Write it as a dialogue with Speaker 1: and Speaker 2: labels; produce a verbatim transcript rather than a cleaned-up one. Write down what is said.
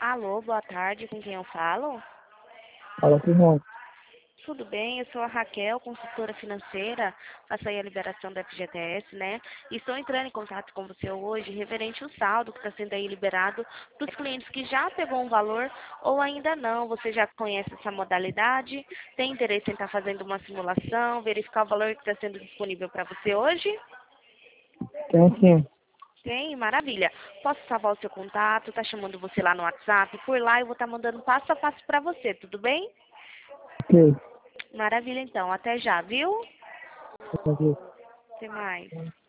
Speaker 1: Alô, boa tarde, com quem eu falo?
Speaker 2: Fala com o Ron.
Speaker 1: Tudo bem, eu sou a Raquel, consultora financeira, faço aí a liberação da F G T S, né? E estou entrando em contato com você hoje referente ao saldo que está sendo aí liberado para os clientes que já pegou um valor ou ainda não. Você já conhece essa modalidade? Tem interesse em estar fazendo uma simulação, verificar o valor que está sendo disponível para você hoje?
Speaker 2: Tem sim.
Speaker 1: Tem, maravilha. Posso salvar o seu contato, tá chamando você lá no WhatsApp, por lá eu vou estar mandando passo a passo para você, tudo bem?
Speaker 2: Ok.
Speaker 1: Maravilha então, até já, viu?
Speaker 2: Prazer.
Speaker 1: Até mais.